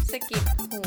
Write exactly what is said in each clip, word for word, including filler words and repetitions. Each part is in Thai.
สะกิดหู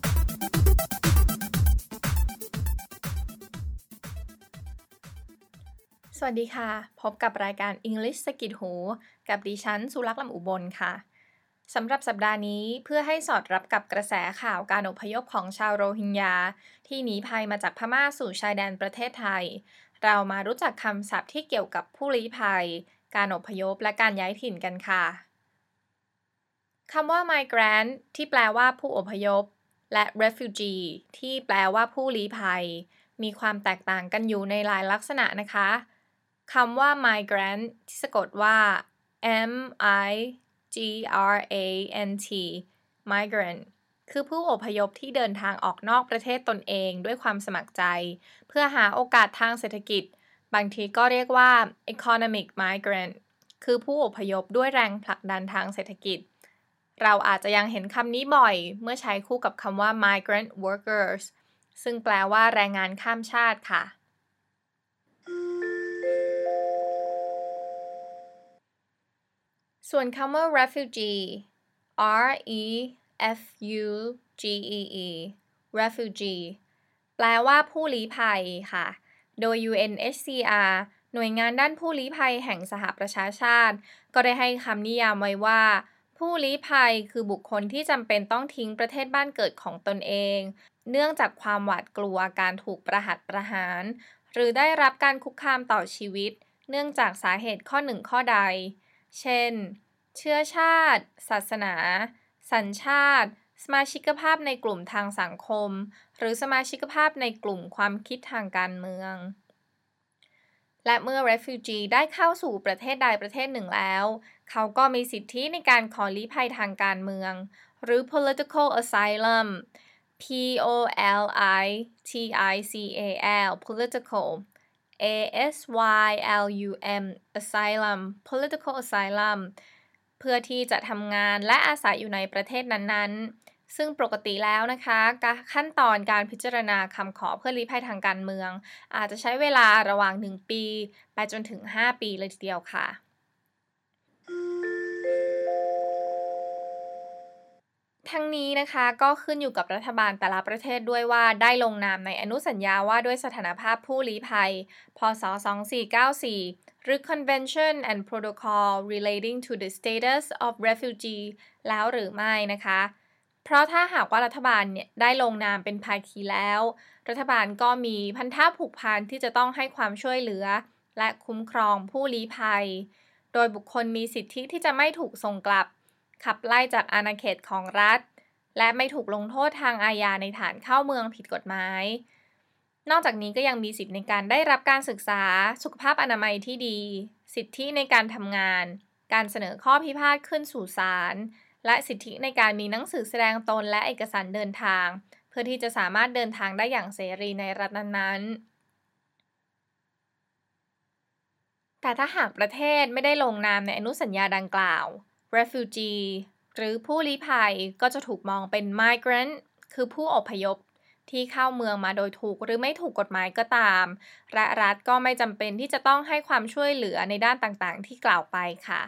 สวัสดีค่ะพบกับรายการ English สะกิดหูกับดิฉันสุลักษณ์ลำอุบลค่ะสำหรับสัปดาห์นี้เพื่อให้สอดรับกับกระแสข่าวการอพยพของชาวโรฮิงญาที่หนีภัยมาจากพม่าสู่ชายแดนประเทศไทยเรามารู้จักคำศัพท์ที่เกี่ยวกับผู้ลี้ภัยการอพยพและการย้ายถิ่นกันค่ะคำว่า migrant ที่แปลว่าผู้อพยพและ refugee ที่แปลว่าผู้ลี้ภัยมีความแตกต่างกันอยู่ในหลายลักษณะนะคะคำว่า migrant ที่สะกดว่า m i g r a n t migrant คือผู้อพยพที่เดินทางออกนอกประเทศตนเองด้วยความสมัครใจเพื่อหาโอกาสทางเศรษฐกิจบางทีก็เรียกว่า economic migrant คือผู้อพยพด้วยแรงผลักดันทางเศรษฐกิจเราอาจจะยังเห็นคำนี้บ่อยเมื่อใช้คู่กับคำว่า migrant workers ซึ่งแปลว่าแรงงานข้ามชาติค่ะส่วนคำว่า refugee r e f u g e e refugee แปลว่าผู้ลี้ภัยค่ะโดย ยู เอ็น เอช ซี อาร์ หน่วยงานด้านผู้ลี้ภัยแห่งสหประชาชาติก็ได้ให้คำนิยามไว้ว่าผู้ลี้ภัยคือบุคคลที่จำเป็นต้องทิ้งประเทศบ้านเกิดของตนเองเนื่องจากความหวาดกลัวการถูกประหัตประหารหรือได้รับการคุกคามต่อชีวิตเนื่องจากสาเหตุข้อหนึ่งข้อใดเช่นเชื้อชาติศาสนาสัญชาติสมาชิกภาพในกลุ่มทางสังคมหรือสมาชิกภาพในกลุ่มความคิดทางการเมืองและเมื่อ refugee ได้เข้าสู่ประเทศใดประเทศหนึ่งแล้วเขาก็มีสิทธิในการขอลี้ภัยทางการเมืองหรือ political asylum p o l i t i c a l political a s y l u m asylum political asylum เพื่อที่จะทำงานและอาศัยอยู่ในประเทศนั้นๆซึ่งปกติแล้วนะคะขั้นตอนการพิจารณาคำขอเพื่อลี้ภัยทางการเมืองอาจจะใช้เวลาระหว่างหนึ่งปีไปจนถึงห้าปีเลยทีเดียวค่ะทั้งนี้นะคะก็ขึ้นอยู่กับรัฐบาลแต่ละประเทศด้วยว่าได้ลงนามในอนุสัญญาว่าด้วยสถานภาพผู้ลี้ภัยพ.ศ. สองพันสี่ร้อยเก้าสิบสี่หรือ Convention and Protocol Relating to the Status of Refugee แล้วหรือไม่นะคะเพราะถ้าหากว่ารัฐบาลเนี่ยได้ลงนามเป็นภาคีแล้วรัฐบาลก็มีพันธะผูกพันที่จะต้องให้ความช่วยเหลือและคุ้มครองผู้ลี้ภัยโดยบุคคลมีสิทธิที่จะไม่ถูกส่งกลับขับไล่จากอาณาเขตของรัฐและไม่ถูกลงโทษทางอาญาในฐานเข้าเมืองผิดกฎหมายนอกจากนี้ก็ยังมีสิทธิในการได้รับการศึกษาสุขภาพอนามัยที่ดีสิทธิในการทำงานการเสนอข้อพิพาทขึ้นสู่ศาลและสิทธิในการมีหนังสือแสดงตนและเอกสารเดินทางเพื่อที่จะสามารถเดินทางได้อย่างเสรีในรัฐนั้นๆแต่ถ้าหากประเทศไม่ได้ลงนามในอนุสัญญาดังกล่าว refugee หรือผู้ลี้ภัยก็จะถูกมองเป็น migrant คือผู้อพยพที่เข้าเมืองมาโดยถูกหรือไม่ถูกกฎหมายก็ตามและรัฐก็ไม่จำเป็นที่จะต้องให้ความช่วยเหลือในด้านต่างๆที่กล่าวไปค่ะ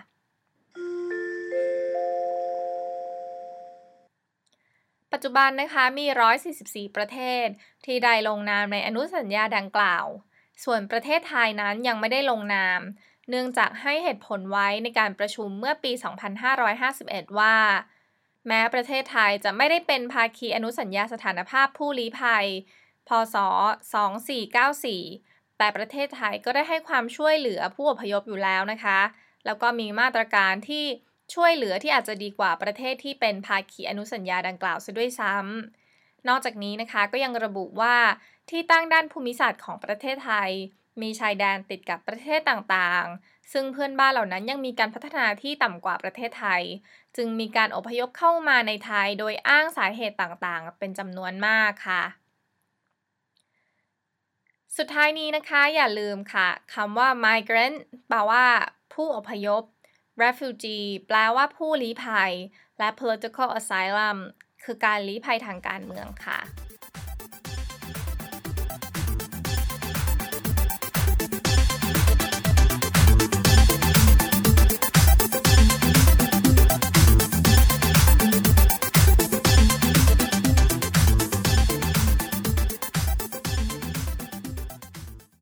ปัจจุบันนะคะมีหนึ่งร้อยสี่สิบสี่ประเทศที่ได้ลงนามในอนุสัญญาดังกล่าวส่วนประเทศไทยนั้นยังไม่ได้ลงนามเนื่องจากให้เหตุผลไว้ในการประชุมเมื่อปี สองพันห้าร้อยห้าสิบเอ็ด ว่าแม้ประเทศไทยจะไม่ได้เป็นภาคีอนุสัญญาสถานภาพผู้ลี้ภัยพ.ศ. สองพันสี่ร้อยเก้าสิบสี่แต่ประเทศไทยก็ได้ให้ความช่วยเหลือผู้อพยพอยู่แล้วนะคะแล้วก็มีมาตรการที่ช่วยเหลือที่อาจจะดีกว่าประเทศที่เป็นภาคีอนุสัญญาดังกล่าวซะด้วยซ้ำนอกจากนี้นะคะก็ยังระบุว่าที่ตั้งด้านภูมิศาสตร์ของประเทศไทยมีชายแดนติดกับประเทศต่างๆซึ่งเพื่อนบ้านเหล่านั้นยังมีการพัฒนาที่ต่ำกว่าประเทศไทยจึงมีการอพยพเข้ามาในไทยโดยอ้างสาเหตุต่างๆเป็นจำนวนมากค่ะสุดท้ายนี้นะคะอย่าลืมค่ะคำว่า migrant แปลว่าผู้อพยพ refugee แปลว่าผู้ลี้ภัยและ political asylum คือการลี้ภัยทางการเมืองค่ะ